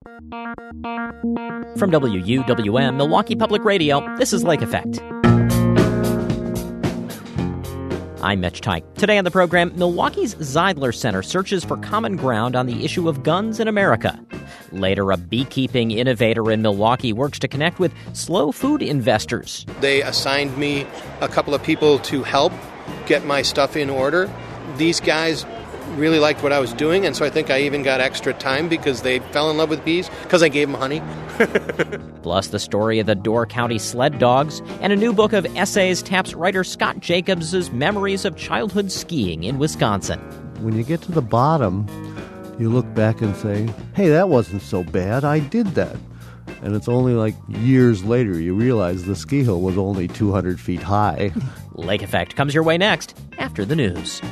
From WUWM, Milwaukee Public Radio, this is Lake Effect. I'm Mitch Teich. Today on the program, Milwaukee's Zeidler Center searches for common ground on the issue of guns in America. Later, a beekeeping innovator in Milwaukee works to connect with slow food investors. They assigned me a couple of people to help get my stuff in order. These guys really liked what I was doing, and so I think I even got extra time because they fell in love with bees because I gave them honey. Plus the story of the Door County sled dogs, and a new book of essays taps writer Scott Jacobs' memories of childhood skiing in Wisconsin. When you get to the bottom, you look back and say, hey, that wasn't so bad, I did that. And it's only like years later you realize the ski hill was only 200 feet high. Lake Effect comes your way next, after the news.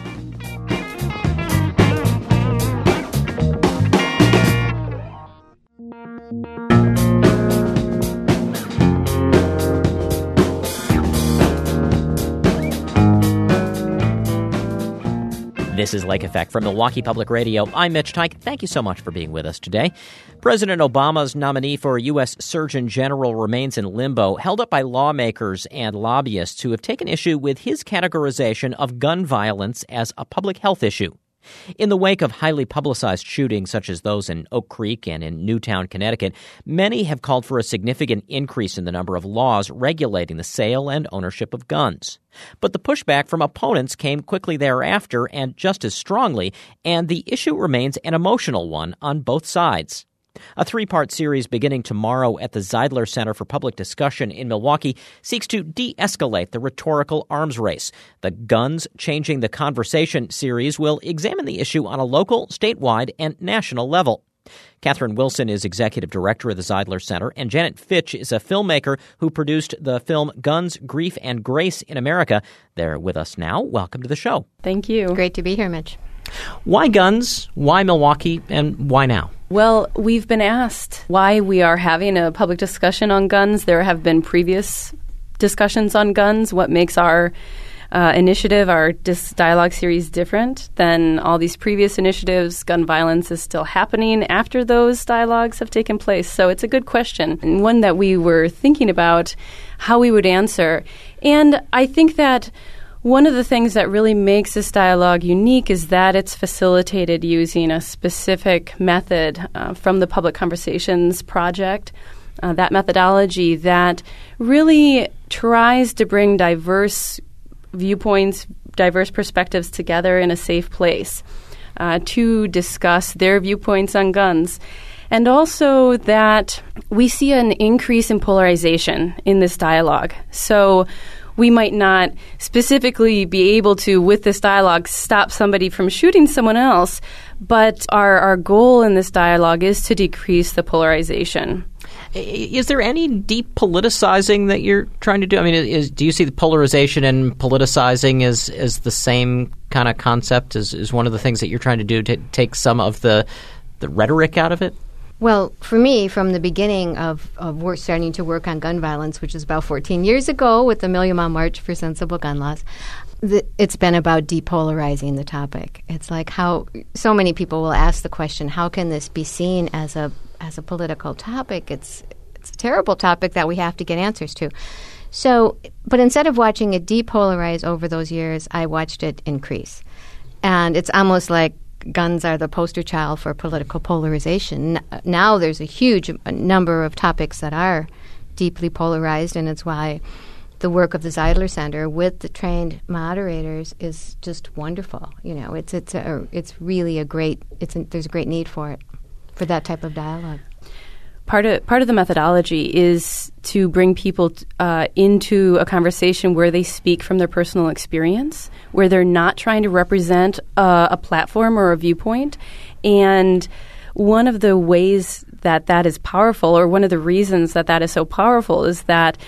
This is Lake Effect from Milwaukee Public Radio. I'm Mitch Teich. Thank you so much for being with us today. President Obama's nominee for U.S. Surgeon General remains in limbo, held up by lawmakers and lobbyists who have taken issue with his categorization of gun violence as a public health issue. In the wake of highly publicized shootings such as those in Oak Creek and in Newtown, Connecticut, many have called for a significant increase in the number of laws regulating the sale and ownership of guns. But the pushback from opponents came quickly thereafter and just as strongly, and the issue remains an emotional one on both sides. A three-part series beginning tomorrow at the Zeidler Center for Public Discussion in Milwaukee seeks to de-escalate the rhetorical arms race. The Guns Changing the Conversation series will examine the issue on a local, statewide, and national level. Catherine Wilson is executive director of the Zeidler Center, and Janet Fitch is a filmmaker who produced the film Guns, Grief, and Grace in America. They're with us now. Welcome to the show. Thank you. Great to be here, Mitch. Why guns? Why Milwaukee? And why now? Well, we've been asked why we are having a public discussion on guns. There have been previous discussions on guns. What makes our initiative, our dialogue series, different than all these previous initiatives? Gun violence is still happening after those dialogues have taken place. So it's a good question, and one that we were thinking about how we would answer. And I think that one of the things that really makes this dialogue unique is that it's facilitated using a specific method from the Public Conversations Project, that methodology that really tries to bring diverse viewpoints, diverse perspectives together in a safe place to discuss their viewpoints on guns. And also that we see an increase in polarization in this dialogue. So we might not specifically be able to, with this dialogue, stop somebody from shooting someone else, but our goal in this dialogue is to decrease the polarization. Is there any deep politicizing that you're trying to do? I mean, do you see the polarization and politicizing as the same kind of concept as one of the things that you're trying to do to take some of the rhetoric out of it? Well, for me, from the beginning of starting to work on gun violence, which is about 14 years ago with the Million Mile March for Sensible Gun Laws, it's been about depolarizing the topic. It's like how so many people will ask the question, how can this be seen as a political topic? It's a terrible topic that we have to get answers to. So, but instead of watching it depolarize over those years, I watched it increase. And it's almost like guns are the poster child for political polarization. Now there's a huge number of topics that are deeply polarized, and it's why the work of the Zeidler Center with the trained moderators is just wonderful. You know, it's really there's a great need for that type of dialogue. Part of the methodology is to bring people into a conversation where they speak from their personal experience, where they're not trying to represent a platform or a viewpoint. And one of the ways that is powerful, or one of the reasons that is so powerful, is that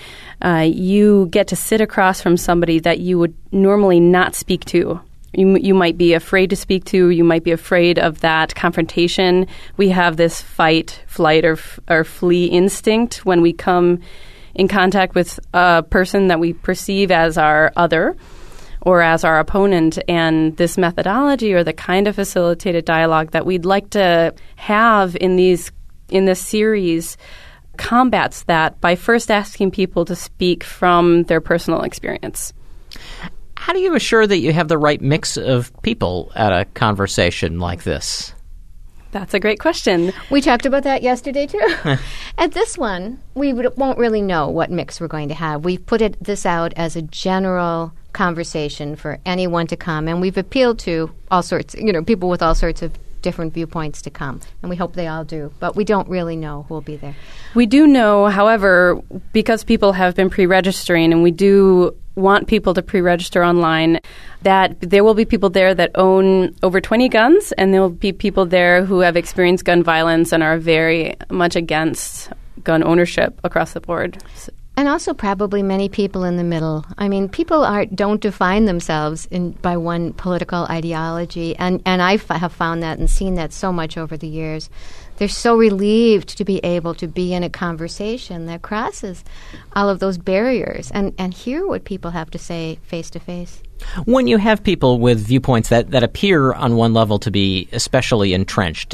you get to sit across from somebody that you would normally not speak to. You might be afraid to speak to. You might be afraid of that confrontation. We have this fight, flight, or flee instinct when we come in contact with a person that we perceive as our other or as our opponent. And this methodology, or the kind of facilitated dialogue that we'd like to have in these in this series combats that by first asking people to speak from their personal experience. How do you assure that you have the right mix of people at a conversation like this? That's a great question. We talked about that yesterday, too. At this one, we won't really know what mix we're going to have. We've put this out as a general conversation for anyone to come, and we've appealed to all sorts, people with all sorts of different viewpoints to come, and we hope they all do. But we don't really know who will be there. We do know, however, because people have been pre-registering, and we do want people to pre-register online, that there will be people there that own over 20 guns, and there will be people there who have experienced gun violence and are very much against gun ownership across the board. And also probably many people in the middle. I mean, people don't define themselves by one political ideology, and I have found that and seen that so much over the years. They're so relieved to be able to be in a conversation that crosses all of those barriers and hear what people have to say face to face. When you have people with viewpoints that appear on one level to be especially entrenched,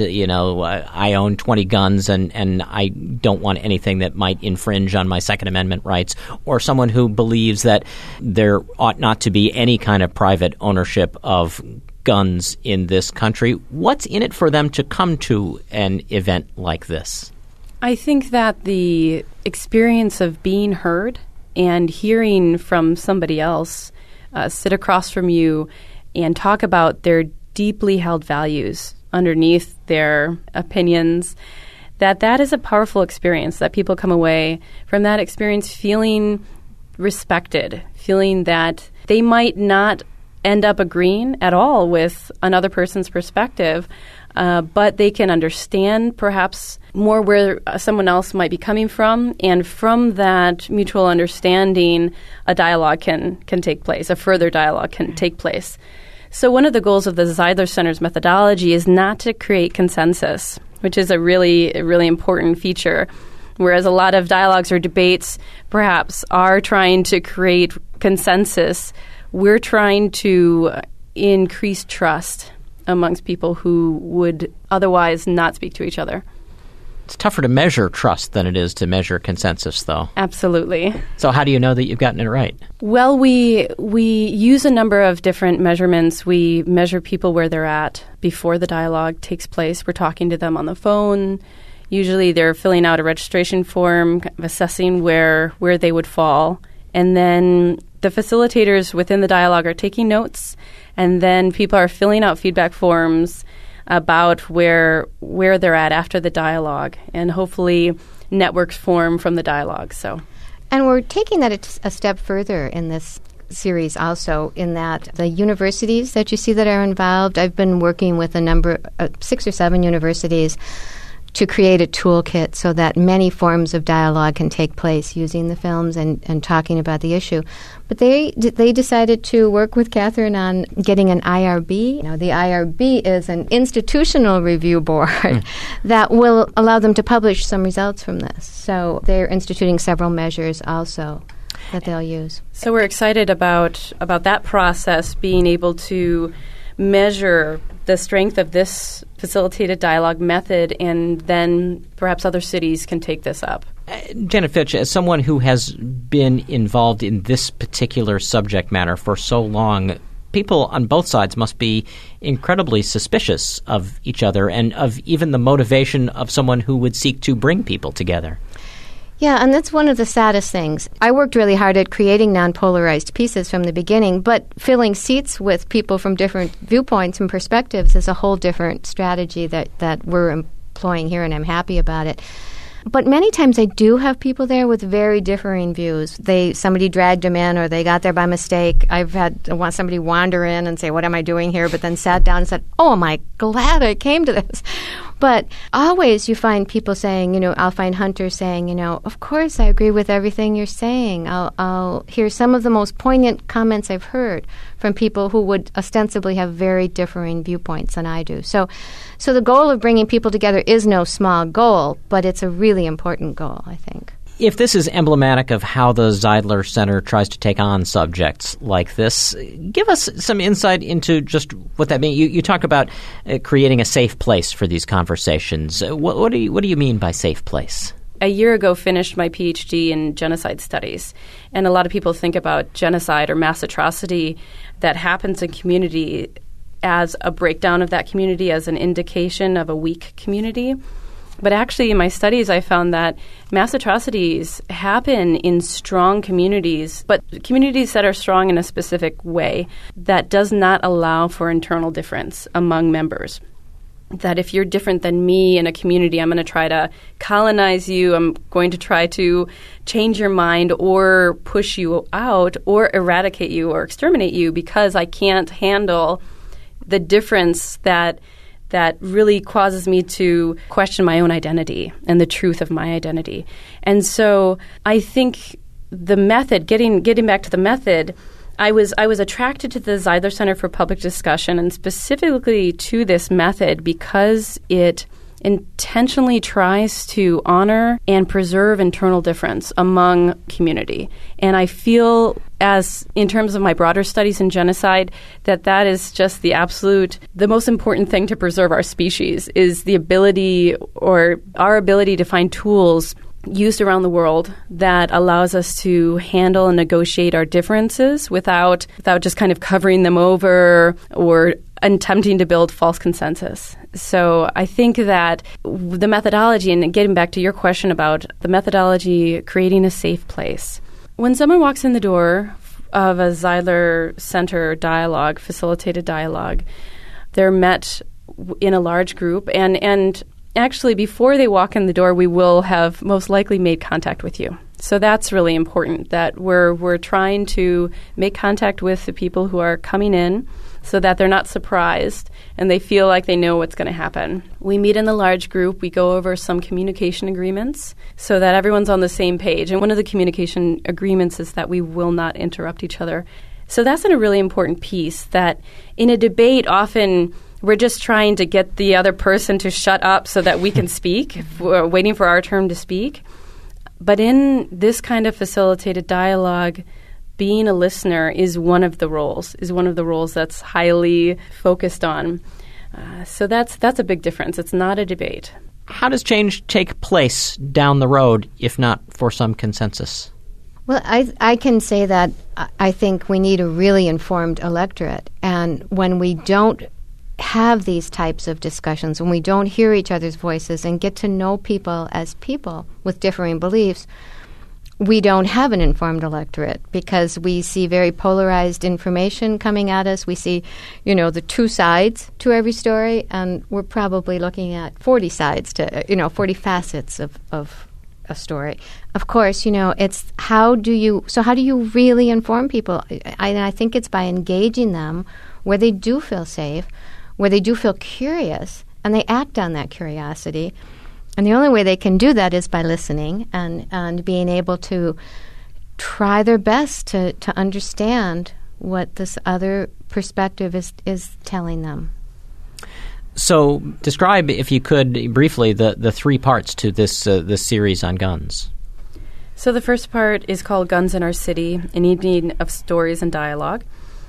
I own 20 guns and I don't want anything that might infringe on my Second Amendment rights, or someone who believes that there ought not to be any kind of private ownership of guns in this country, what's in it for them to come to an event like this? I think that the experience of being heard and hearing from somebody else sit across from you and talk about their deeply held values underneath their opinions, that is a powerful experience, that people come away from that experience feeling respected, feeling that they might not end up agreeing at all with another person's perspective, but they can understand perhaps more where someone else might be coming from, and from that mutual understanding, a dialogue can take place, a further dialogue can take place. So one of the goals of the Zeidler Center's methodology is not to create consensus, which is a really important feature, whereas a lot of dialogues or debates perhaps are trying to create consensus. We're trying to increase trust amongst people who would otherwise not speak to each other. It's tougher to measure trust than it is to measure consensus, though. Absolutely. So how do you know that you've gotten it right? Well, we use a number of different measurements. We measure people where they're at before the dialogue takes place. We're talking to them on the phone. Usually they're filling out a registration form, assessing where they would fall. And then the facilitators within the dialogue are taking notes, and then people are filling out feedback forms about where they're at after the dialogue, and hopefully networks form from the dialogue. And we're taking that a step further in this series also, in that the universities that you see that are involved, I've been working with a number, 6 or 7 universities, to create a toolkit so that many forms of dialogue can take place using the films and talking about the issue. But they decided to work with Catherine on getting an IRB. The IRB is an institutional review board that will allow them to publish some results from this. So they're instituting several measures also that they'll use. So we're excited about that process, being able to measure the strength of this facilitated dialogue method, and then perhaps other cities can take this up. Janet Fitch, as someone who has been involved in this particular subject matter for so long, people on both sides must be incredibly suspicious of each other and of even the motivation of someone who would seek to bring people together. Yeah, and that's one of the saddest things. I worked really hard at creating non-polarized pieces from the beginning, but filling seats with people from different viewpoints and perspectives is a whole different strategy that we're employing here, and I'm happy about it. But many times I do have people there with very differing views. Somebody dragged them in, or they got there by mistake. I've had somebody wander in and say, "What am I doing here?" But then sat down and said, "Oh, am I glad I came to this." But always you find people saying, I'll find hunters saying, "Of course I agree with everything you're saying." I'll hear some of the most poignant comments I've heard from people who would ostensibly have very differing viewpoints than I do. So the goal of bringing people together is no small goal, but it's a really important goal, I think. If this is emblematic of how the Zeidler Center tries to take on subjects like this, give us some insight into just what that means. You talk about creating a safe place for these conversations. What do you mean by safe place? A year ago, finished my PhD in genocide studies, and a lot of people think about genocide or mass atrocity that happens in community as a breakdown of that community, as an indication of a weak community. But actually, in my studies, I found that mass atrocities happen in strong communities, but communities that are strong in a specific way that does not allow for internal difference among members. That if you're different than me in a community, I'm going to try to colonize you, I'm going to try to change your mind or push you out or eradicate you or exterminate you because I can't handle the difference that really causes me to question my own identity and the truth of my identity. And so I think the method, getting back to the method, I was attracted to the Zeidler Center for Public Discussion and specifically to this method because it intentionally tries to honor and preserve internal difference among community. And I feel, as in terms of my broader studies in genocide, that is just the most important thing to preserve our species is the ability or our ability to find tools used around the world that allows us to handle and negotiate our differences without just kind of covering them over or attempting to build false consensus. So I think that the methodology, and getting back to your question about the methodology, creating a safe place. When someone walks in the door of a Zeidler Center dialogue, facilitated dialogue, they're met in a large group, and actually, before they walk in the door, we will have most likely made contact with you. So that's really important, that we're trying to make contact with the people who are coming in so that they're not surprised and they feel like they know what's going to happen. We meet in the large group. We go over some communication agreements so that everyone's on the same page. And one of the communication agreements is that we will not interrupt each other. So that's a really important piece, that in a debate often we're just trying to get the other person to shut up so that we can speak. We're waiting for our turn to speak. But in this kind of facilitated dialogue, being a listener is one of the roles that's highly focused on. So that's a big difference. It's not a debate. How does change take place down the road, if not for some consensus? Well, I can say that I think we need a really informed electorate. And when we don't have these types of discussions, when we don't hear each other's voices and get to know people as people with differing beliefs, we don't have an informed electorate because we see very polarized information coming at us. We see, the two sides to every story, and we're probably looking at 40 sides to, 40 facets of a story. Of course, it's how do you really inform people? I think it's by engaging them where they do feel safe, where they do feel curious, and they act on that curiosity. And the only way they can do that is by listening and being able to try their best to understand what this other perspective is telling them. So describe, if you could, briefly, the three parts to this series on guns. So the first part is called Guns in Our City, an evening of stories and dialogue.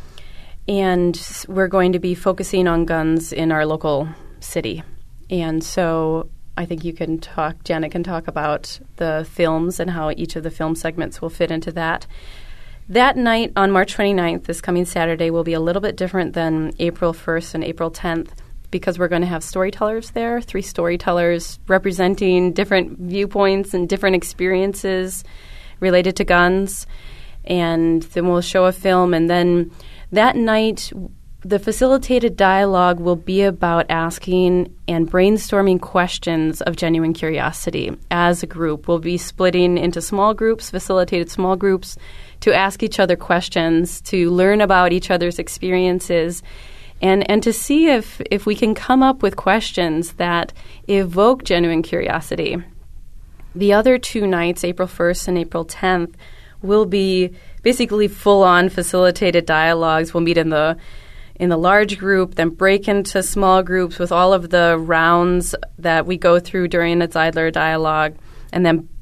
And we're going to be focusing on guns in our local city. And so I think Janet can talk about the films and how each of the film segments will fit into that. That night on March 29th, this coming Saturday, will be a little bit different than April 1st and April 10th because we're going to have storytellers there, 3 storytellers representing different viewpoints and different experiences related to guns. And then we'll show a film, and then that night, the facilitated dialogue will be about asking and brainstorming questions of genuine curiosity as a group. We'll be splitting into small groups, facilitated small groups, to ask each other questions, to learn about each other's experiences, and to see if we can come up with questions that evoke genuine curiosity. The other 2 nights, April 1st and April 10th, will be basically full-on facilitated dialogues. We'll meet in the large group, then break into small groups with all of the rounds that we go through during a Zeidler dialogue, and then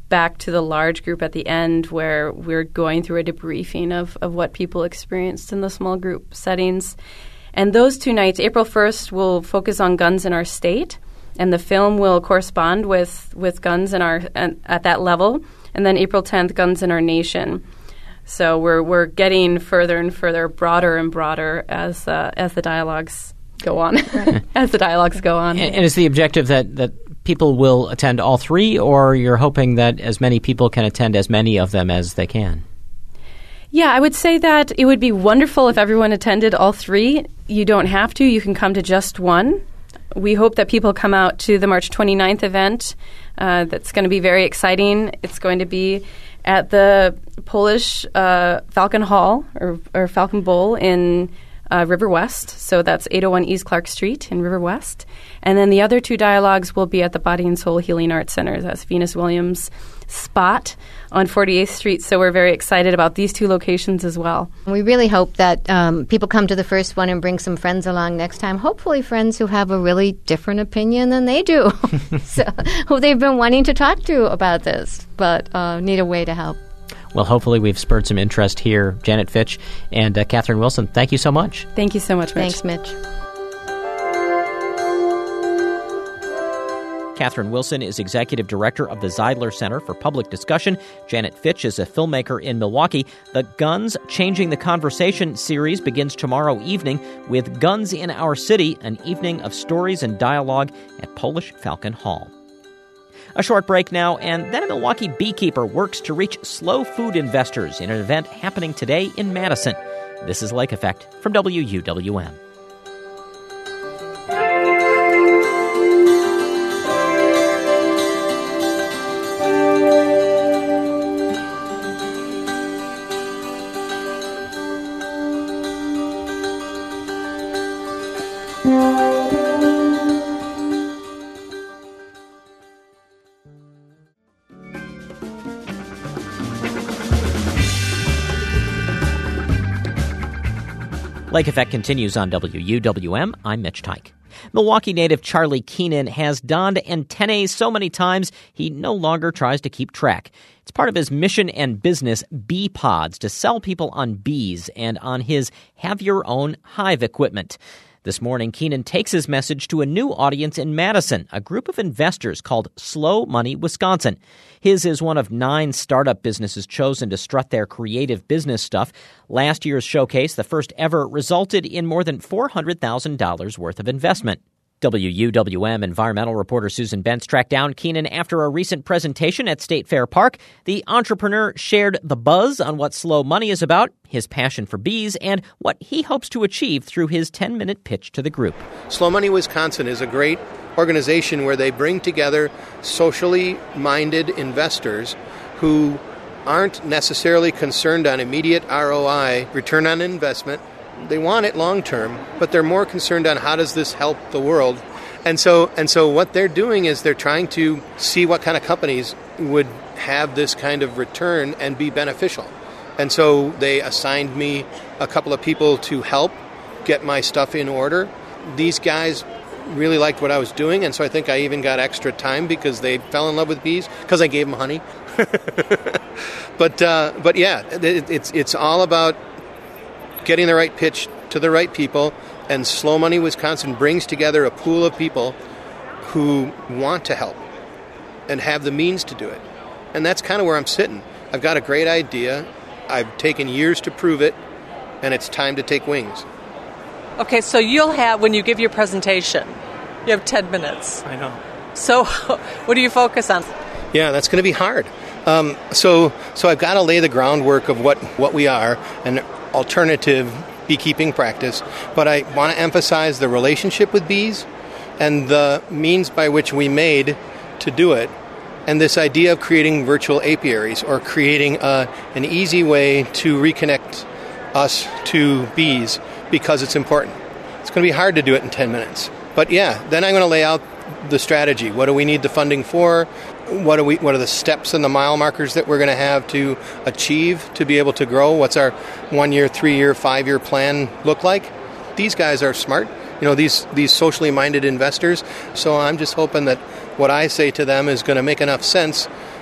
back to the large group at the end where we're going through a debriefing of what people experienced in the small group settings. And those 2 nights, April 1st, will focus on guns in our state, and the film will correspond with guns in our at that level. And then April 10th, guns in our nation. So we're getting further and further, broader and broader as the dialogues go on. As the dialogues go on. And is the objective that people will attend all 3, or you're hoping that as many people can attend as many of them as they can? Yeah, I would say that it would be wonderful if everyone attended all 3. You don't have to. You can come to just one. We hope that people come out to the March 29th event. That's going to be very exciting. It's going to be at the Polish Falcon Hall or Falcon Bowl in River West. So that's 801 East Clark Street in River West. And then the other 2 dialogues will be at the Body and Soul Healing Arts Center. That's Venus Williams' spot on 48th Street. So we're very excited about these 2 locations as well. We really hope that people come to the first one and bring some friends along next time, hopefully friends who have a really different opinion than they do, so, who they've been wanting to talk to about this, but need a way to help. Well, hopefully we've spurred some interest here. Janet Fitch and Catherine Wilson, thank you so much. Thank you so much, Mitch. Thanks, Mitch. Catherine Wilson is Executive Director of the Zeidler Center for Public Discussion. Janet Fitch is a filmmaker in Milwaukee. The Guns Changing the Conversation series begins tomorrow evening with Guns in Our City, an evening of stories and dialogue at Polish Falcon Hall. A short break now, and then a Milwaukee beekeeper works to reach slow food investors in an event happening today in Madison. This is Lake Effect from WUWM. Lake Effect continues on WUWM. I'm Mitch Teich. Milwaukee native Charlie Keenan has donned antennae so many times he no longer tries to keep track. It's part of his mission and business, Bee Pods, to sell people on bees and on his Have Your Own Hive equipment. This morning, Keenan takes his message to a new audience in Madison, a group of investors called Slow Money Wisconsin. His is one of 9 startup businesses chosen to strut their creative business stuff. Last year's showcase, the first ever, resulted in more than $400,000 worth of investment. WUWM environmental reporter Susan Bentz tracked down Keenan after a recent presentation at State Fair Park. The entrepreneur shared the buzz on what Slow Money is about, his passion for bees, and what he hopes to achieve through his 10-minute pitch to the group. Slow Money Wisconsin is a great organization where they bring together socially minded investors who aren't necessarily concerned on immediate ROI, return on investment. They want it long term, but they're more concerned on how does this help the world. And so what they're doing is they're trying to see what kind of companies would have this kind of return and be beneficial. And so they assigned me a couple of people to help get my stuff in order. These guys really liked what I was doing, and so I think I even got extra time because they fell in love with bees because I gave them honey. But yeah, it's all about getting the right pitch to the right people, and Slow Money Wisconsin brings together a pool of people who want to help and have the means to do it. And that's kind of where I'm sitting. I've got a great idea. I've taken years to prove it, and it's time to take wings. Okay, so you'll have, when you give your presentation, you have 10 minutes. I know. So what do you focus on? Yeah, that's going to be hard. So I've got to lay the groundwork of what we are, an alternative beekeeping practice, but I want to emphasize the relationship with bees and the means by which we made to do it, and this idea of creating virtual apiaries or creating an easy way to reconnect us to bees because it's important. It's going to be hard to do it in 10 minutes. But yeah, then I'm going to lay out the strategy. What do we need the funding for? What are the steps and the mile markers that we're going to have to achieve to be able to grow? What's our 1-year, 3-year, 5-year plan look like? These guys are smart, these socially minded investors. So I'm just hoping that what I say to them is going to make enough sense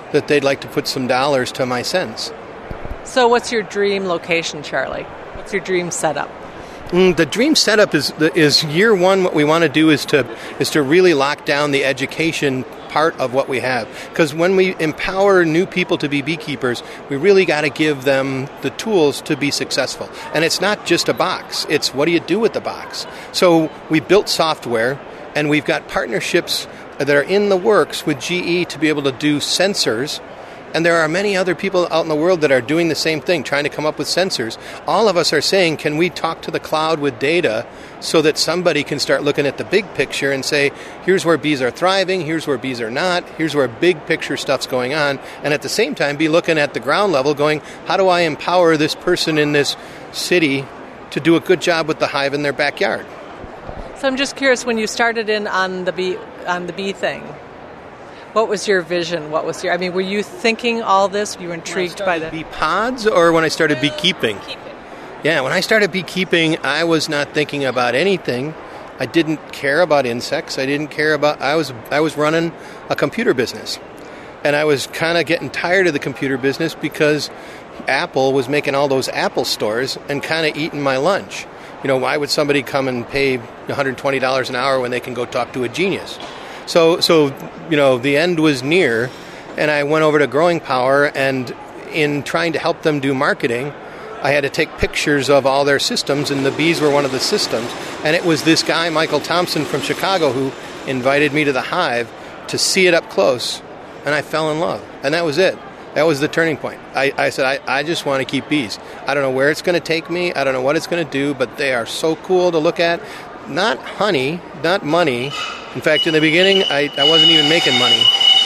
that they'd like to put some dollars to my cents. So what's your dream location, Charlie? What's your dream setup? The dream setup is year one. What we want to do is to really lock down the education part of what we have. Because when we empower new people to be beekeepers, we really got to give them the tools to be successful. And it's not just a box. It's what do you do with the box? So we built software, and we've got partnerships that are in the works with GE to be able to do sensors. And there are many other people out in the world that are doing the same thing, trying to come up with sensors. All of us are saying, can we talk to the cloud with data so that somebody can start looking at the big picture and say, here's where bees are thriving, here's where bees are not, here's where big picture stuff's going on, and at the same time be looking at the ground level going, how do I empower this person in this city to do a good job with the hive in their backyard? So I'm just curious, when you started in on the bee thing, what was your vision? Were you thinking all this? Were you intrigued by the bee pods, or when I started beekeeping? Yeah, when I started beekeeping, I was not thinking about anything. I didn't care about insects. I didn't care about. I was running a computer business, and I was kind of getting tired of the computer business because Apple was making all those Apple stores and kind of eating my lunch. Why would somebody come and pay $120 an hour when they can go talk to a genius? So the end was near, and I went over to Growing Power, and in trying to help them do marketing, I had to take pictures of all their systems, and the bees were one of the systems. And it was this guy, Michael Thompson from Chicago, who invited me to the hive to see it up close, and I fell in love. And that was it. That was the turning point. I said, I just want to keep bees. I don't know where it's going to take me. I don't know what it's going to do, but they are so cool to look at. Not honey, not money. In fact, in the beginning, I wasn't even making money.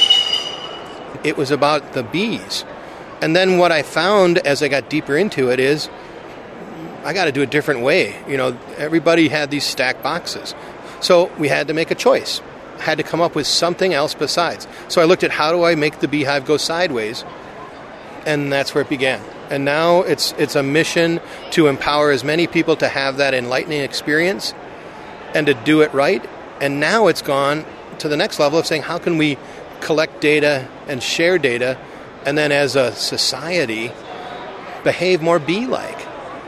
It was about the bees. And then what I found as I got deeper into it is I got to do it a different way. Everybody had these stacked boxes. So we had to make a choice. I had to come up with something else besides. So I looked at how do I make the beehive go sideways, and that's where it began. And now it's a mission to empower as many people to have that enlightening experience and to do it right. And now it's gone to the next level of saying, how can we collect data and share data, and then as a society behave more bee-like?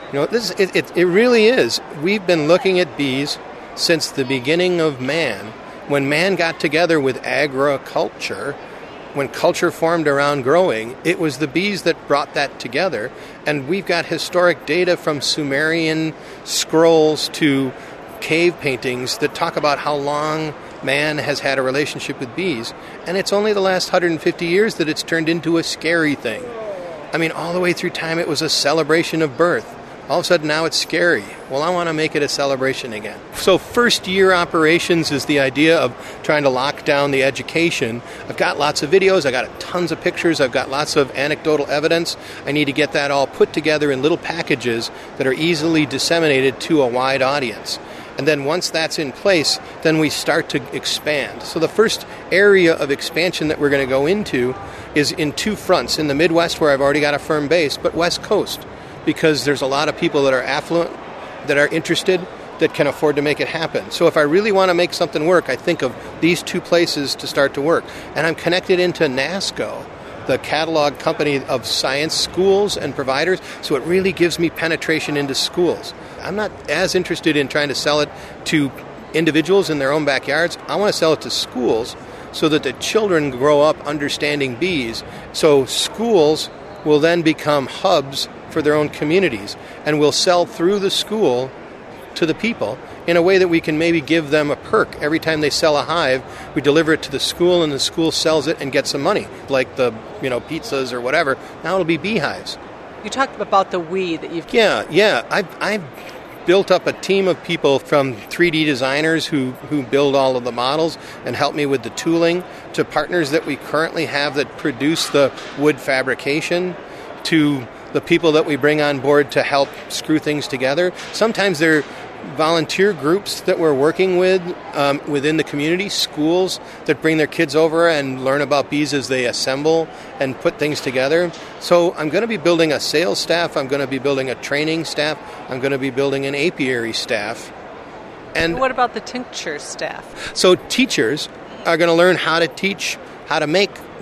It really is. We've been looking at bees since the beginning of man. When man got together with agriculture, when culture formed around growing, it was the bees that brought that together. And we've got historic data from Sumerian scrolls to cave paintings that talk about how long man has had a relationship with bees. And it's only the last 150 years that it's turned into a scary thing. All the way through time it was a celebration of birth. All of a sudden now it's scary. Well, I want to make it a celebration again. So first year operations is the idea of trying to lock down the education. I've got lots of videos. I've got tons of pictures. I've got lots of anecdotal evidence. I need to get that all put together in little packages that are easily disseminated to a wide audience. And then once that's in place, then we start to expand. So the first area of expansion that we're going to go into is in two fronts. In the Midwest, where I've already got a firm base, but West Coast, because there's a lot of people that are affluent, that are interested, that can afford to make it happen. So if I really want to make something work, I think of these two places to start to work. And I'm connected into NASCO, the catalog company of science schools and providers, so it really gives me penetration into schools. I'm not as interested in trying to sell it to individuals in their own backyards. I want to sell it to schools so that the children grow up understanding bees. So schools will then become hubs for their own communities, and will sell through the school to the people in a way that we can maybe give them a perk. Every time they sell a hive, we deliver it to the school, and the school sells it and gets some money, like the pizzas or whatever. Now it'll be beehives. You talked about the we that you've... Yeah. I've built up a team of people, from 3D designers who build all of the models and help me with the tooling, to partners that we currently have that produce the wood fabrication, to the people that we bring on board to help screw things together. Sometimes they're volunteer groups that we're working with within the community, schools that bring their kids over and learn about bees as they assemble and put things together. So I'm going to be building a sales staff. I'm going to be building a training staff. I'm going to be building an apiary staff. And what about the tincture staff? So teachers are going to learn how to teach, how to make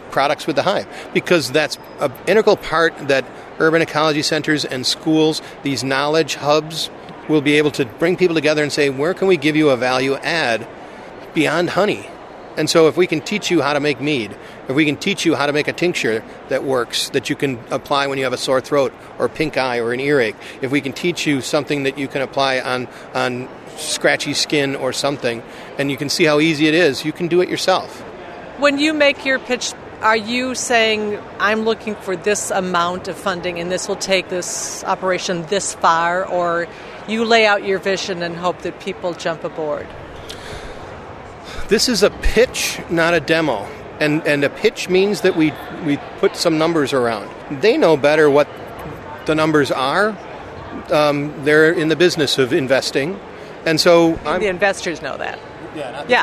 products with the hive, because that's an integral part that urban ecology centers and schools, these knowledge hubs, will be able to bring people together and say, where can we give you a value add beyond honey? And so if we can teach you how to make mead, if we can teach you how to make a tincture that works, that you can apply when you have a sore throat or pink eye or an earache, if we can teach you something that you can apply on scratchy skin or something, and you can see how easy it is, you can do it yourself. When you make your pitch, are you saying, I'm looking for this amount of funding and this will take this operation this far, or you lay out your vision and hope that people jump aboard? This is a pitch, not a demo. And a pitch means that we put some numbers around. They know better what the numbers are. They're in the business of investing. And so the investors know that. Yeah.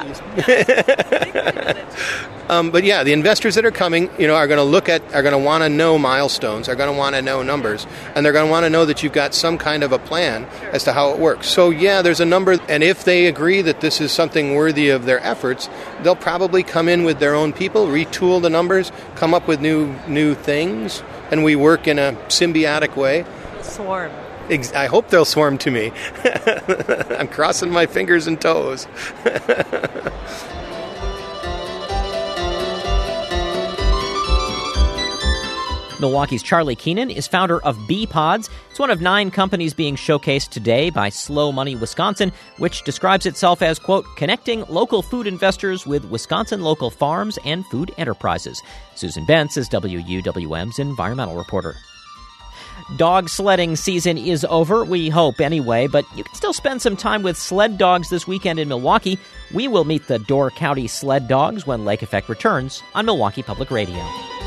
But yeah, the investors that are coming, are going to want to know milestones, are going to want to know numbers, and they're going to want to know that you've got some kind of a plan as to how it works. So yeah, there's a number, and if they agree that this is something worthy of their efforts, they'll probably come in with their own people, retool the numbers, come up with new things, and we work in a symbiotic way. Swarm. I hope they'll swarm to me. I'm crossing my fingers and toes. Milwaukee's Charlie Keenan is founder of Bee Pods. It's one of 9 companies being showcased today by Slow Money Wisconsin, which describes itself as, quote, connecting local food investors with Wisconsin local farms and food enterprises. Susan Bentz is WUWM's environmental reporter. Dog sledding season is over, we hope anyway, but you can still spend some time with sled dogs this weekend in Milwaukee. We will meet the Door County Sled Dogs when Lake Effect returns on Milwaukee Public Radio.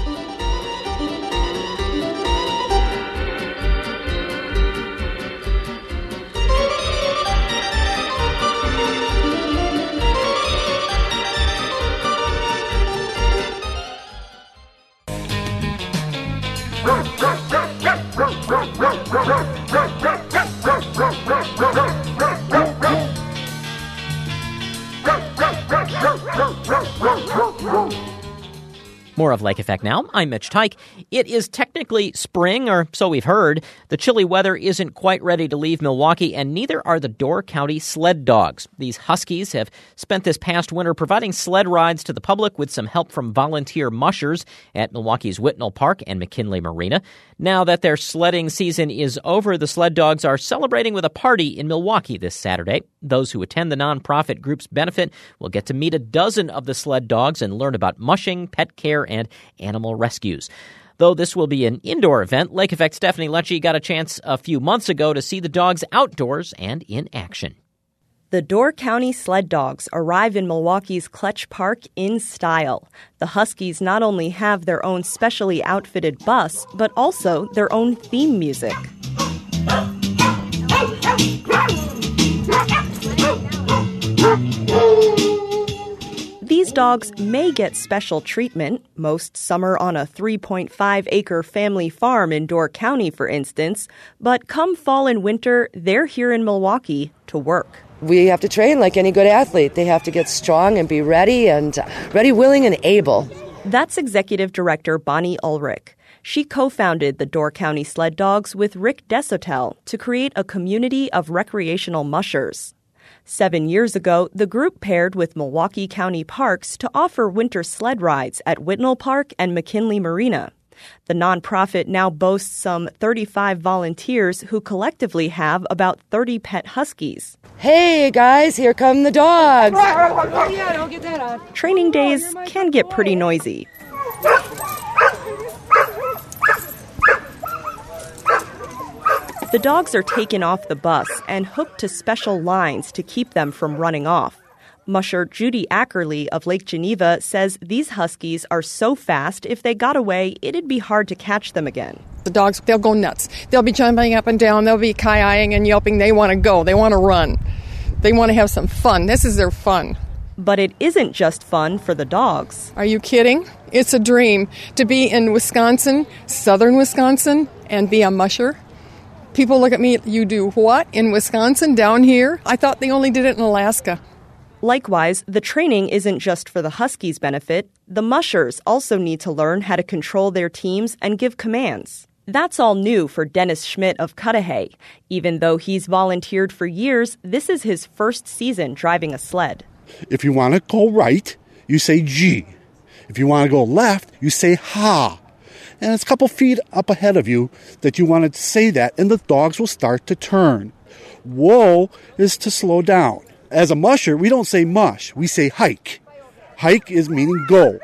More of Lake Effect now. I'm Mitch Teich. It is technically spring, or so we've heard. The chilly weather isn't quite ready to leave Milwaukee, and neither are the Door County Sled Dogs. These huskies have spent this past winter providing sled rides to the public with some help from volunteer mushers at Milwaukee's Whitnall Park and McKinley Marina. Now that their sledding season is over, the sled dogs are celebrating with a party in Milwaukee this Saturday. Those who attend the nonprofit group's benefit will get to meet a dozen of the sled dogs and learn about mushing, pet care, and animal rescues. Though this will be an indoor event, Lake Effect's Stephanie Lecce got a chance a few months ago to see the dogs outdoors and in action. The Door County Sled Dogs arrive in Milwaukee's Clutch Park in style. The Huskies not only have their own specially outfitted bus, but also their own theme music. These dogs may get special treatment, most summer on a 3.5-acre family farm in Door County, for instance, but come fall and winter, they're here in Milwaukee to work. We have to train like any good athlete. They have to get strong and be ready, willing, and able. That's Executive Director Bonnie Ulrich. She co-founded the Door County Sled Dogs with Rick Desotel to create a community of recreational mushers. 7 years ago, the group paired with Milwaukee County Parks to offer winter sled rides at Whitnall Park and McKinley Marina. The nonprofit now boasts some 35 volunteers who collectively have about 30 pet huskies. Hey, guys, here come the dogs. Training days can get pretty noisy. The dogs are taken off the bus and hooked to special lines to keep them from running off. Musher Judy Ackerley of Lake Geneva says these huskies are so fast, if they got away, it'd be hard to catch them again. The dogs, they'll go nuts. They'll be jumping up and down. They'll be ki-eyeing and yelping. They want to go. They want to run. They want to have some fun. This is their fun. But it isn't just fun for the dogs. Are you kidding? It's a dream to be in Wisconsin, southern Wisconsin, and be a musher. People look at me, you do what? In Wisconsin, down here? I thought they only did it in Alaska. Likewise, the training isn't just for the Huskies' benefit. The mushers also need to learn how to control their teams and give commands. That's all new for Dennis Schmidt of Cudahy. Even though he's volunteered for years, this is his first season driving a sled. If you want to go right, you say G. If you want to go left, you say ha. And it's a couple feet up ahead of you that you want to say that, and the dogs will start to turn. Whoa is to slow down. As a musher, we don't say mush, we say hike. Hike is meaning go.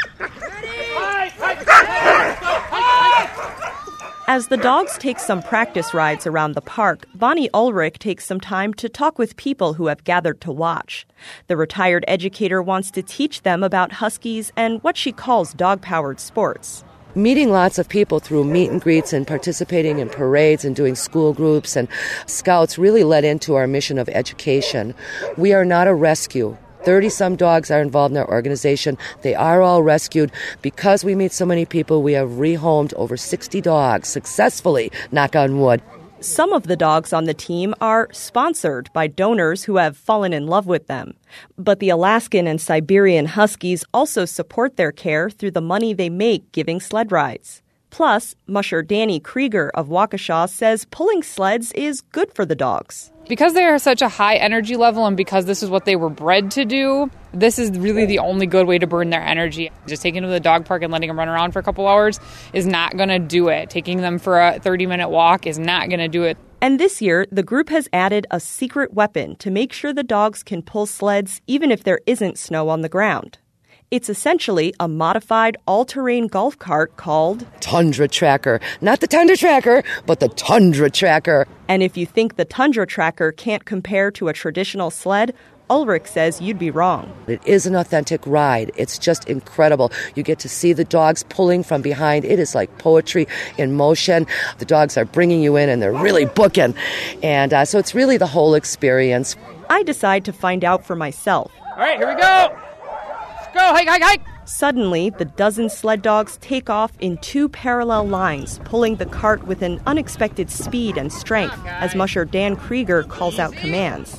As the dogs take some practice rides around the park, Bonnie Ulrich takes some time to talk with people who have gathered to watch. The retired educator wants to teach them about Huskies and what she calls dog-powered sports. Meeting lots of people through meet and greets and participating in parades and doing school groups and scouts really led into our mission of education. We are not a rescue. 30-some dogs are involved in our organization. They are all rescued. Because we meet so many people, we have rehomed over 60 dogs successfully, knock on wood. Some of the dogs on the team are sponsored by donors who have fallen in love with them. But the Alaskan and Siberian Huskies also support their care through the money they make giving sled rides. Plus, musher Danny Krieger of Waukesha says pulling sleds is good for the dogs. Because they are such a high energy level and because this is what they were bred to do, this is really the only good way to burn their energy. Just taking them to the dog park and letting them run around for a couple hours is not going to do it. Taking them for a 30-minute walk is not going to do it. And this year, the group has added a secret weapon to make sure the dogs can pull sleds even if there isn't snow on the ground. It's essentially a modified all-terrain golf cart called Tundra Tracker. Not the Tundra Tracker, but the Tundra Tracker. And if you think the Tundra Tracker can't compare to a traditional sled, Ulrich says you'd be wrong. It is an authentic ride. It's just incredible. You get to see the dogs pulling from behind. It is like poetry in motion. The dogs are bringing you in and they're really booking. And so it's really the whole experience. I decide to find out for myself. All right, here we go. Go, hike, hike, hike! Suddenly, the dozen sled dogs take off in two parallel lines, pulling the cart with an unexpected speed and strength as musher Dan Krieger calls out commands.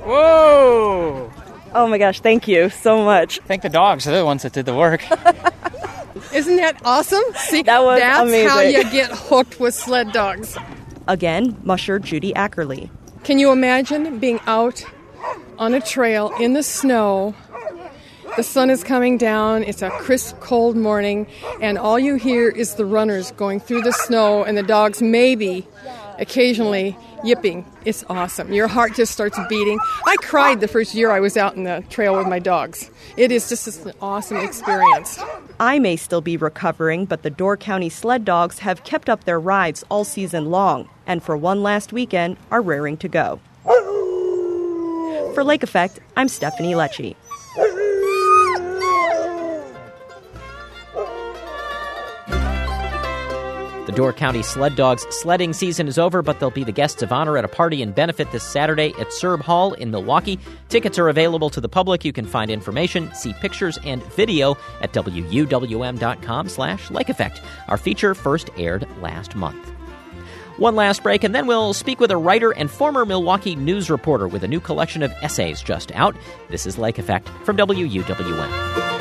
Whoa! Oh my gosh, thank you so much. Thank the dogs. They're the ones that did the work. Isn't that awesome? See, that's amazing. How you get hooked with sled dogs. Again, musher Judy Ackerley. Can you imagine being out on a trail in the snow? The sun is coming down, it's a crisp, cold morning, and all you hear is the runners going through the snow and the dogs maybe occasionally yipping. It's awesome. Your heart just starts beating. I cried the first year I was out in the trail with my dogs. It is just an awesome experience. I may still be recovering, but the Door County sled dogs have kept up their rides all season long, and for one last weekend are raring to go. For Lake Effect, I'm Stephanie Lecce. The Door County Sled Dogs sledding season is over, but they'll be the guests of honor at a party and benefit this Saturday at Serb Hall in Milwaukee. Tickets are available to the public. You can find information, see pictures and video at WUWM.com/Lake Effect. Our feature first aired last month. One last break, and then we'll speak with a writer and former Milwaukee news reporter with a new collection of essays just out. This is Lake Effect from WUWM.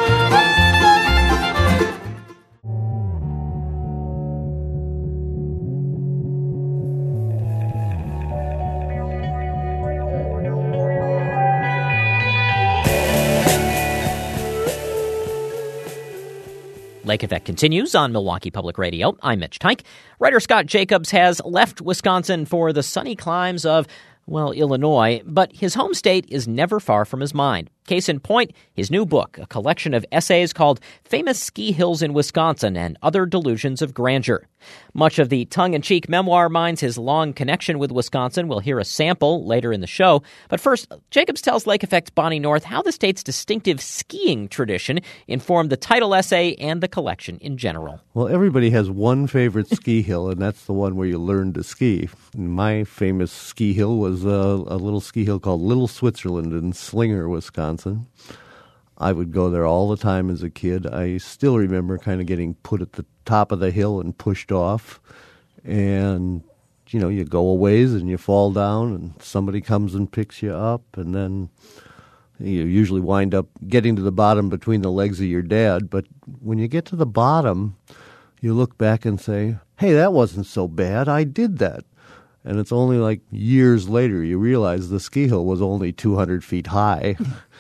Lake Effect continues on Milwaukee Public Radio. I'm Mitch Teich. Writer Scott Jacobs has left Wisconsin for the sunny climes of, Illinois, but his home state is never far from his mind. Case in point, his new book, a collection of essays called Famous Ski Hills in Wisconsin and Other Delusions of Grandeur. Much of the tongue-in-cheek memoir mines his long connection with Wisconsin. We'll hear a sample later in the show. But first, Jacobs tells Lake Effect's Bonnie North how the state's distinctive skiing tradition informed the title essay and the collection in general. Well, everybody has one favorite ski hill, and that's the one where you learn to ski. My famous ski hill was a little ski hill called Little Switzerland in Slinger, Wisconsin. I would go there all the time as a kid. I still remember kind of getting put at the top of the hill and pushed off. And, you go a ways and you fall down and somebody comes and picks you up. And then You usually wind up getting to the bottom between the legs of your dad. But when you get to the bottom, you look back and say, hey, that wasn't so bad. I did that. And it's only like years later you realize the ski hill was only 200 feet high.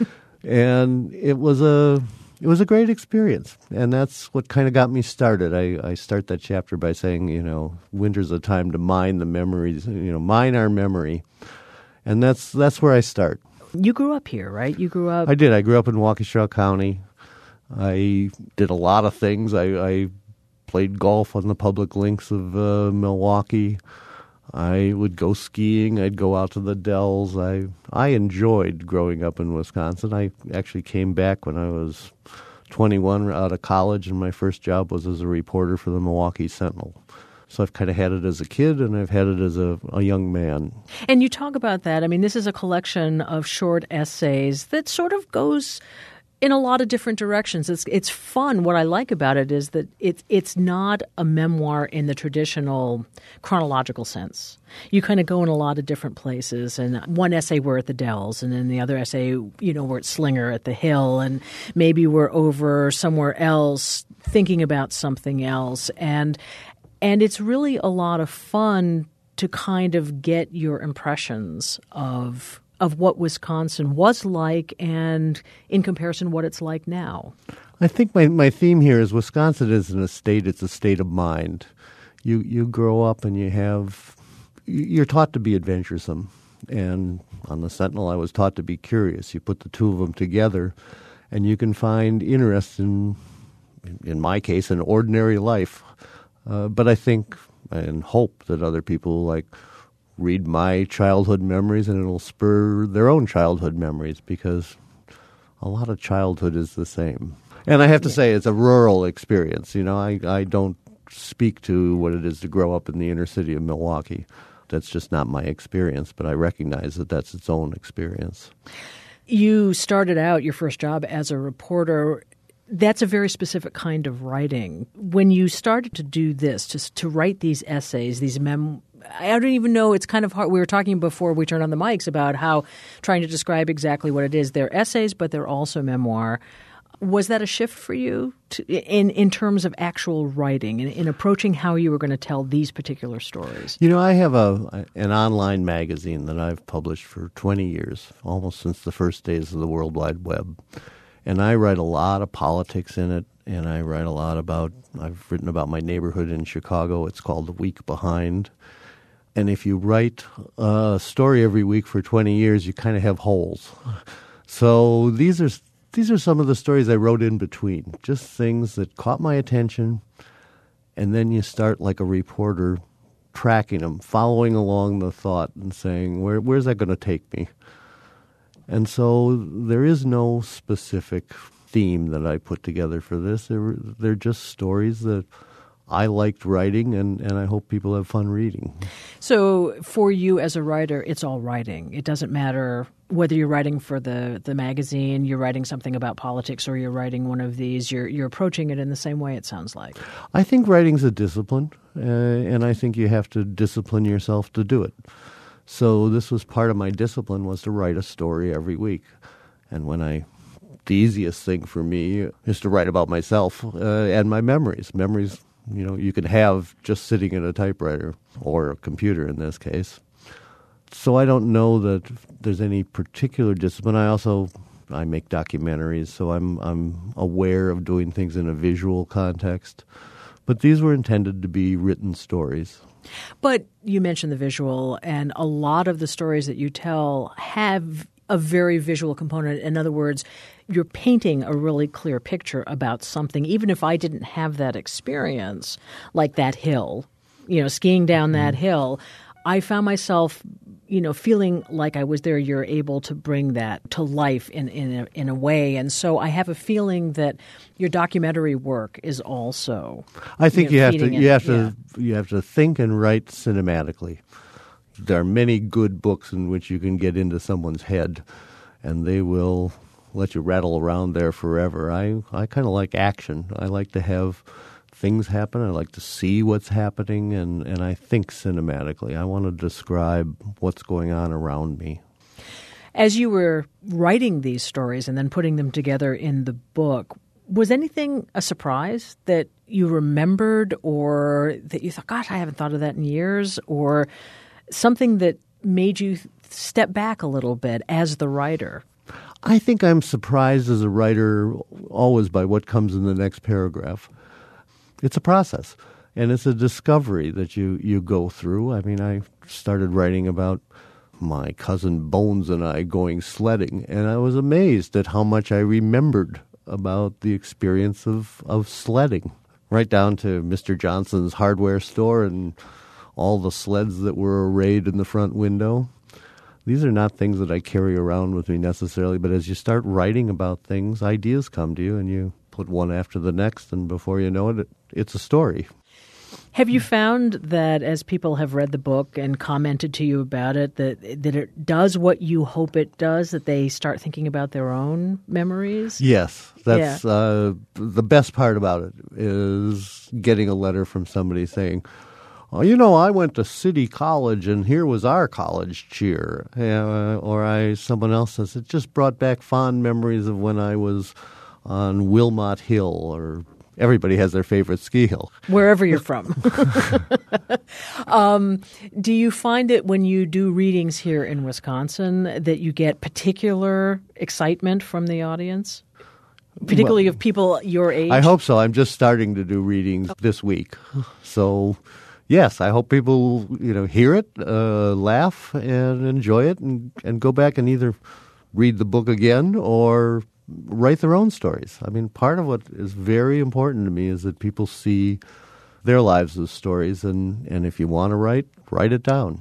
And it was a great experience. And that's what kind of got me started. I start that chapter by saying, winter's a time to mine the memories, mine our memory. And that's where I start. You grew up here, right? You grew up... I did. I grew up in Waukesha County. I did a lot of things. I played golf on the public links of Milwaukee. I would go skiing. I'd go out to the Dells. I enjoyed growing up in Wisconsin. I actually came back when I was 21 out of college, and my first job was as a reporter for the Milwaukee Sentinel. So I've kind of had it as a kid, and I've had it as a young man. And you talk about that. I mean, this is a collection of short essays that sort of goes in a lot of different directions. It's fun. What I like about it is that it's not a memoir in the traditional chronological sense. You kind of go in a lot of different places. And one essay we're at the Dells, and then the other essay, we're at Slinger at the Hill, and maybe we're over somewhere else thinking about something else. And it's really a lot of fun to kind of get your impressions of what Wisconsin was like and in comparison what it's like now. I think my theme here is Wisconsin isn't a state, it's a state of mind. You grow up and you're taught to be adventuresome. And on the Sentinel I was taught to be curious. You put the two of them together and you can find interest in my case, an ordinary life. But I think and hope that other people read my childhood memories and it'll spur their own childhood memories, because a lot of childhood is the same. And I have to say it's a rural experience. I don't speak to what it is to grow up in the inner city of Milwaukee. That's just not my experience, but I recognize that that's its own experience. You started out your first job as a reporter. That's a very specific kind of writing. When you started to do this, just to write these essays, I don't even know, it's kind of hard. We were talking before we turned on the mics about how trying to describe exactly what it is. They're essays, but they're also memoir. Was that a shift for you in terms of actual writing, in approaching how you were going to tell these particular stories? I have an online magazine that I've published for 20 years, almost since the first days of the World Wide Web. And I write a lot of politics in it, and I write a lot I've written about my neighborhood in Chicago. It's called The Week Behind. And if you write a story every week for 20 years, you kind of have holes. So these are some of the stories I wrote in between, just things that caught my attention, and then you start like a reporter tracking them, following along the thought and saying, where's that going to take me? And so there is no specific theme that I put together for this. They're just stories that I liked writing, and I hope people have fun reading. So for you as a writer, it's all writing. It doesn't matter whether you're writing for the magazine, you're writing something about politics, or you're writing one of these. You're approaching it in the same way, it sounds like. I think writing's a discipline, and I think you have to discipline yourself to do it. So this was part of my discipline, was to write a story every week. And the easiest thing for me is to write about myself and my memories. Memories, you can have just sitting at a typewriter or a computer in this case. So I don't know that there's any particular discipline. I make documentaries, so I'm aware of doing things in a visual context. But these were intended to be written stories. But you mentioned the visual, and a lot of the stories that you tell have a very visual component. In other words, you're painting a really clear picture about something. Even if I didn't have that experience, like that hill, skiing down that hill, I found myself, feeling like I was there. You're able to bring that to life in a way. And so I have a feeling that your documentary work is also. I think you have to think and write cinematically. There are many good books in which you can get into someone's head, and they will let you rattle around there forever. I kind of like action. I like to have things happen. I like to see what's happening, and I think cinematically. I want to describe what's going on around me. As you were writing these stories and then putting them together in the book, was anything a surprise that you remembered or that you thought, gosh, I haven't thought of that in years, or something that made you step back a little bit as the writer? I think I'm surprised as a writer always by what comes in the next paragraph. It's a process, and it's a discovery that you go through. I mean, I started writing about my cousin Bones and I going sledding, and I was amazed at how much I remembered about the experience of sledding, right down to Mr. Johnson's hardware store and all the sleds that were arrayed in the front window. These are not things that I carry around with me necessarily, but as you start writing about things, ideas come to you, and you put one after the next, and before you know it, it's a story. Have you found that as people have read the book and commented to you about it, that it does what you hope it does, that they start thinking about their own memories? Yes. That's the best part about it is getting a letter from somebody saying, oh, you know, I went to City College and here was our college cheer. Or someone else says, it just brought back fond memories of when I was on Wilmot Hill, or everybody has their favorite ski hill. Wherever you're from. Do you find that when you do readings here in Wisconsin that you get particular excitement from the audience? Particularly of people your age? I hope so. I'm just starting to do readings this week. So, yes, I hope people hear it, laugh, and enjoy it, and go back and either read the book again or write their own stories. I mean, part of what is very important to me is that people see their lives as stories, and if you want to write it down.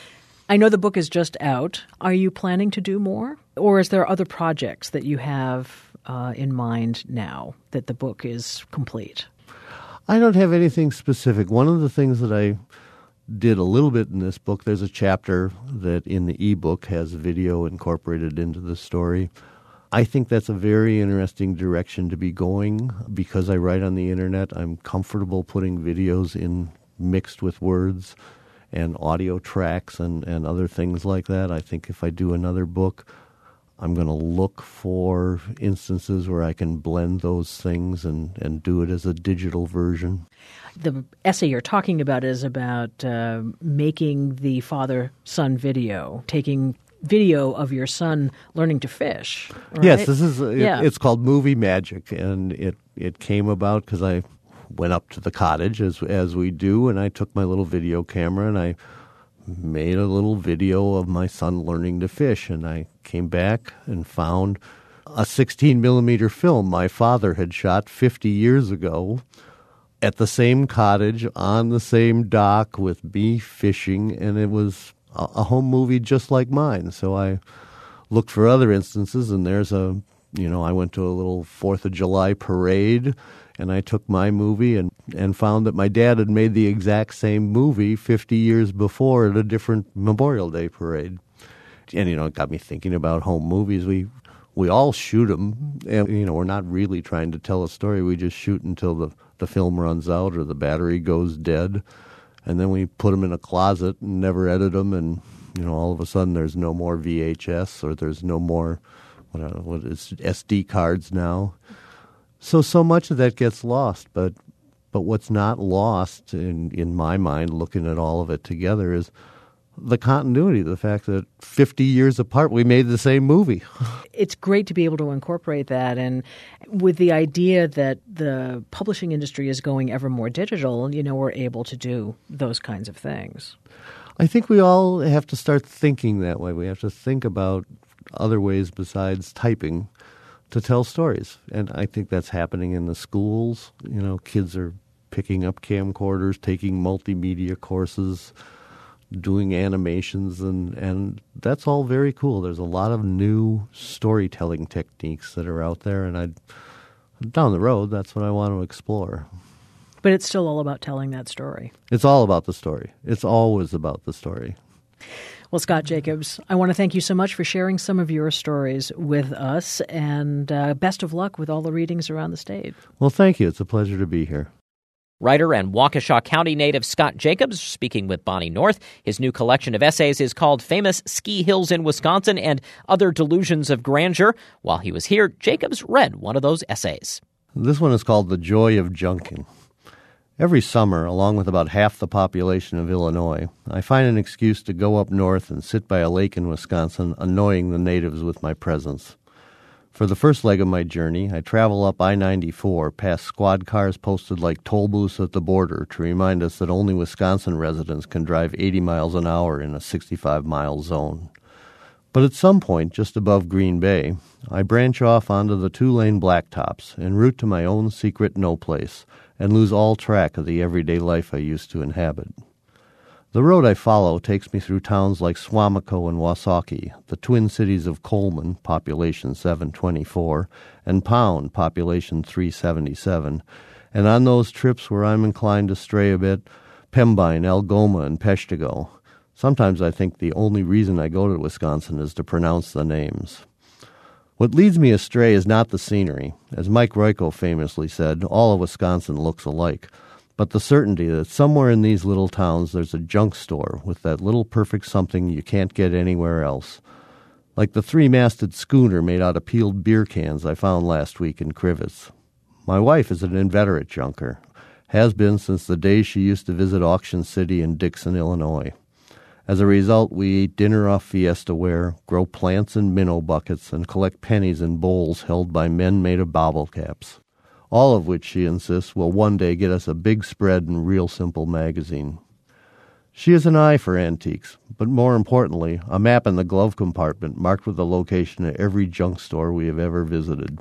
I know the book is just out. Are you planning to do more? Or is there other projects that you have in mind now that the book is complete? I don't have anything specific. One of the things that I did a little bit in this book, there's a chapter that in the ebook has video incorporated into the story. I think that's a very interesting direction to be going. Because I write on the internet, I'm comfortable putting videos in mixed with words and audio tracks and other things like that. I think if I do another book, I'm going to look for instances where I can blend those things and do it as a digital version. The essay you're talking about is about making the father-son video, taking video of your son learning to fish. Right? Yes, this is it's called Movie Magic, and it came about because I went up to the cottage as we do, and I took my little video camera and I made a little video of my son learning to fish, and I came back and found a 16-millimeter film my father had shot 50 years ago at the same cottage on the same dock with me fishing, and it was a home movie just like mine. So I looked for other instances, and there's I went to a little 4th of July parade, and I took my movie and found that my dad had made the exact same movie 50 years before at a different Memorial Day parade. And, it got me thinking about home movies. We all shoot them, and, we're not really trying to tell a story. We just shoot until the film runs out or the battery goes dead. And then we put them in a closet and never edit them, and all of a sudden there's no more VHS or there's no more what is SD cards now. So much of that gets lost, but what's not lost in my mind, looking at all of it together, is the continuity, the fact that 50 years apart we made the same movie. It's great to be able to incorporate that, and with the idea that the publishing industry is going ever more digital, we're able to do those kinds of things. I think we all have to start thinking that way. We have to think about other ways besides typing to tell stories, and I think that's happening in the schools. Kids are picking up camcorders, taking multimedia courses, doing animations, and that's all very cool. There's a lot of new storytelling techniques that are out there, and down the road, that's what I want to explore. But it's still all about telling that story. It's all about the story. It's always about the story. Well, Scott Jacobs, I want to thank you so much for sharing some of your stories with us, and best of luck with all the readings around the state. Well, thank you. It's a pleasure to be here. Writer and Waukesha County native Scott Jacobs speaking with Bonnie North. His new collection of essays is called Famous Ski Hills in Wisconsin and Other Delusions of Grandeur. While he was here, Jacobs read one of those essays. This one is called The Joy of Junking. Every summer, along with about half the population of Illinois, I find an excuse to go up north and sit by a lake in Wisconsin, annoying the natives with my presence. For the first leg of my journey, I travel up I-94 past squad cars posted like toll booths at the border to remind us that only Wisconsin residents can drive 80 miles an hour in a 65-mile zone. But at some point, just above Green Bay, I branch off onto the two-lane blacktops en route to my own secret no place and lose all track of the everyday life I used to inhabit. The road I follow takes me through towns like Swamico and Wasaukie, the twin cities of Coleman, population 724, and Pound, population 377, and on those trips where I'm inclined to stray a bit, Pembine, Algoma, and Peshtigo. Sometimes I think the only reason I go to Wisconsin is to pronounce the names. What leads me astray is not the scenery. As Mike Royko famously said, all of Wisconsin looks alike, but the certainty that somewhere in these little towns there's a junk store with that little perfect something you can't get anywhere else. Like the three-masted schooner made out of peeled beer cans I found last week in Crivets. My wife is an inveterate junker, has been since the days she used to visit Auction City in Dixon, Illinois. As a result, we eat dinner off Fiesta ware, grow plants in minnow buckets, and collect pennies in bowls held by men made of bobble caps. All of which, she insists, will one day get us a big spread in Real Simple magazine. She has an eye for antiques, but more importantly, a map in the glove compartment marked with the location of every junk store we have ever visited.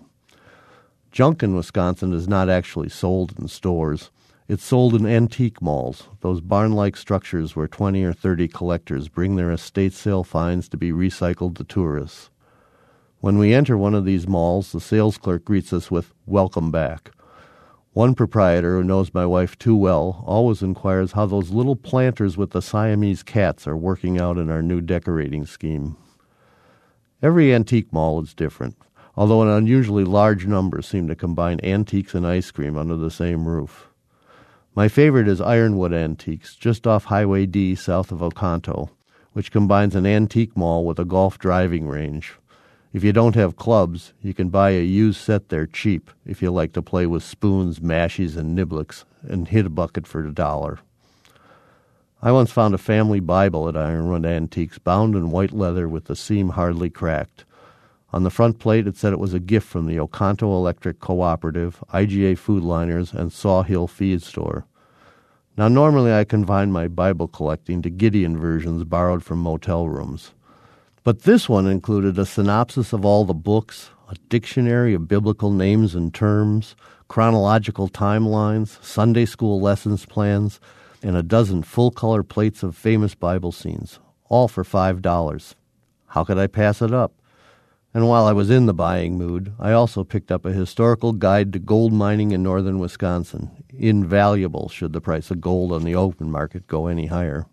Junk in Wisconsin is not actually sold in stores. It's sold in antique malls, those barn-like structures where 20 or 30 collectors bring their estate sale finds to be recycled to tourists. When we enter one of these malls, the sales clerk greets us with, "Welcome back." One proprietor who knows my wife too well always inquires how those little planters with the Siamese cats are working out in our new decorating scheme. Every antique mall is different, although an unusually large number seem to combine antiques and ice cream under the same roof. My favorite is Ironwood Antiques, just off Highway D south of Oconto, which combines an antique mall with a golf driving range. If you don't have clubs, you can buy a used set there cheap if you like to play with spoons, mashies, and nibliks, and hit a bucket for $1. I once found a family Bible at Ironwood Antiques, bound in white leather with the seam hardly cracked. On the front plate, it said it was a gift from the Oconto Electric Cooperative, IGA Food Liners, and Sawhill Feed Store. Now, normally I confine my Bible collecting to Gideon versions borrowed from motel rooms. But this one included a synopsis of all the books, a dictionary of biblical names and terms, chronological timelines, Sunday school lessons plans, and a dozen full-color plates of famous Bible scenes, all for $5. How could I pass it up? And while I was in the buying mood, I also picked up a historical guide to gold mining in northern Wisconsin, invaluable should the price of gold on the open market go any higher.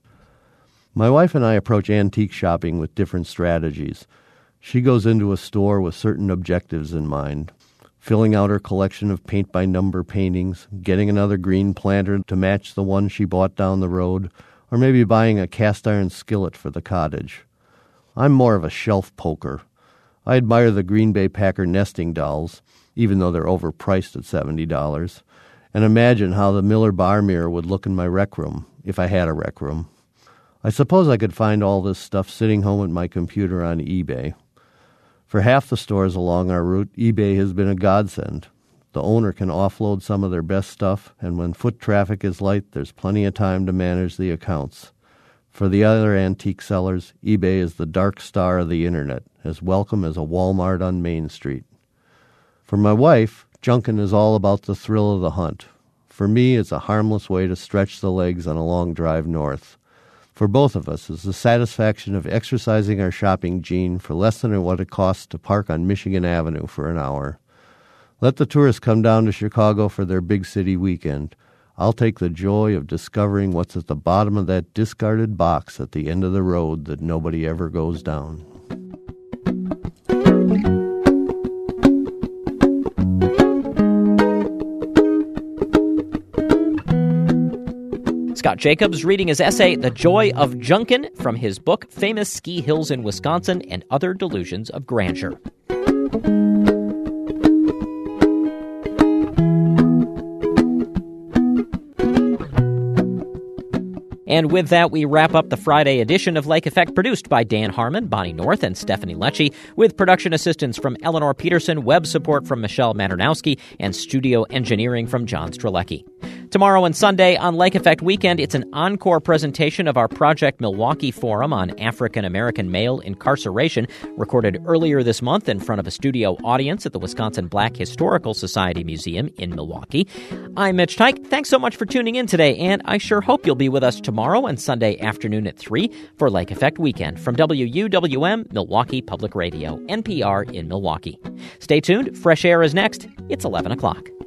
My wife and I approach antique shopping with different strategies. She goes into a store with certain objectives in mind, filling out her collection of paint-by-number paintings, getting another green planter to match the one she bought down the road, or maybe buying a cast-iron skillet for the cottage. I'm more of a shelf poker. I admire the Green Bay Packer nesting dolls, even though they're overpriced at $70, and imagine how the Miller bar mirror would look in my rec room, if I had a rec room. I suppose I could find all this stuff sitting home at my computer on eBay. For half the stores along our route, eBay has been a godsend. The owner can offload some of their best stuff, and when foot traffic is light, there's plenty of time to manage the accounts. For the other antique sellers, eBay is the dark star of the Internet, as welcome as a Walmart on Main Street. For my wife, junkin' is all about the thrill of the hunt. For me, it's a harmless way to stretch the legs on a long drive north. For both of us, it's the satisfaction of exercising our shopping gene for less than what it costs to park on Michigan Avenue for an hour. Let the tourists come down to Chicago for their big city weekend. I'll take the joy of discovering what's at the bottom of that discarded box at the end of the road that nobody ever goes down. Scott Jacobs reading his essay, The Joy of Junkin, from his book, Famous Ski Hills in Wisconsin and Other Delusions of Grandeur. And with that, we wrap up the Friday edition of Lake Effect, produced by Dan Harmon, Bonnie North, and Stephanie Lecce, with production assistance from Eleanor Peterson, web support from Michelle Maternowski, and studio engineering from John Strelecki. Tomorrow and Sunday on Lake Effect Weekend, it's an encore presentation of our Project Milwaukee Forum on African-American male incarceration, recorded earlier this month in front of a studio audience at the Wisconsin Black Historical Society Museum in Milwaukee. I'm Mitch Teich. Thanks so much for tuning in today, and I sure hope you'll be with us tomorrow and Sunday afternoon at 3 for Lake Effect Weekend from WUWM, Milwaukee Public Radio, NPR in Milwaukee. Stay tuned. Fresh Air is next. It's 11 o'clock.